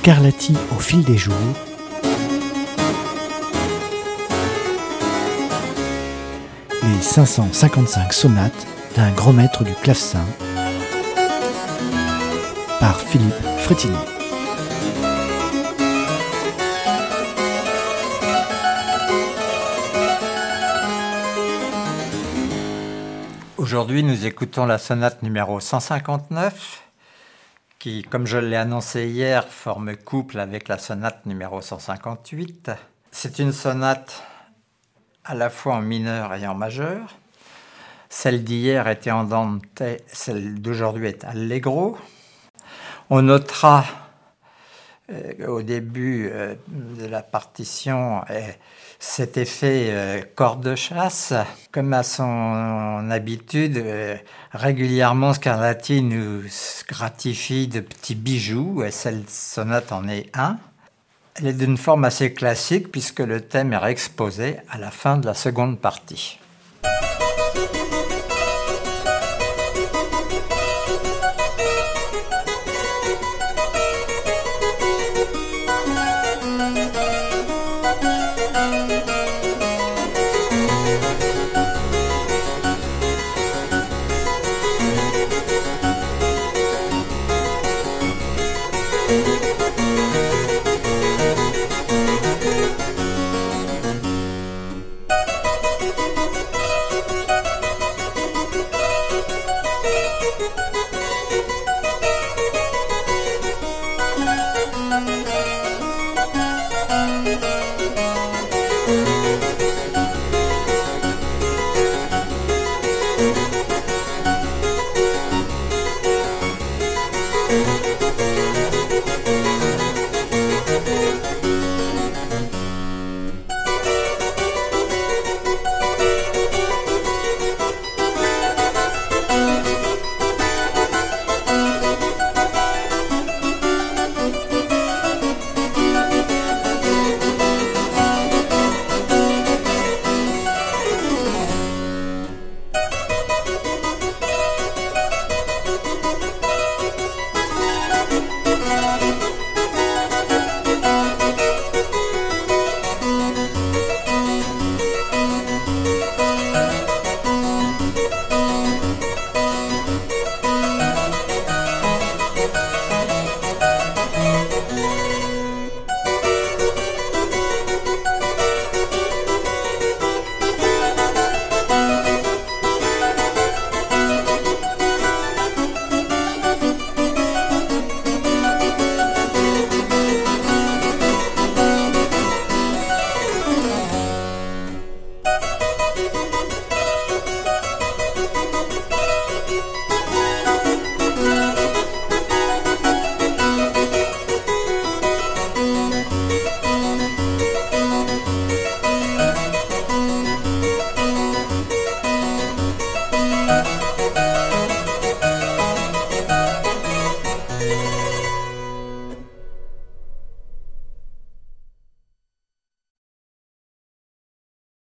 Scarlatti au fil des jours, les 555 sonates d'un grand maître du clavecin par Philippe Frétinier. Aujourd'hui, nous écoutons la sonate numéro 159 qui, comme je l'ai annoncé hier, forme couple avec la sonate numéro 158. C'est une sonate à la fois en mineur et en majeur. Celle d'hier était en Dante, celle d'aujourd'hui est allegro. On notera au début de la partition cet effet corde de chasse. Comme à son habitude, régulièrement Scarlatti nous gratifie de petits bijoux, et cette sonate en est un. Elle est d'une forme assez classique puisque le thème est réexposé à la fin de la seconde partie.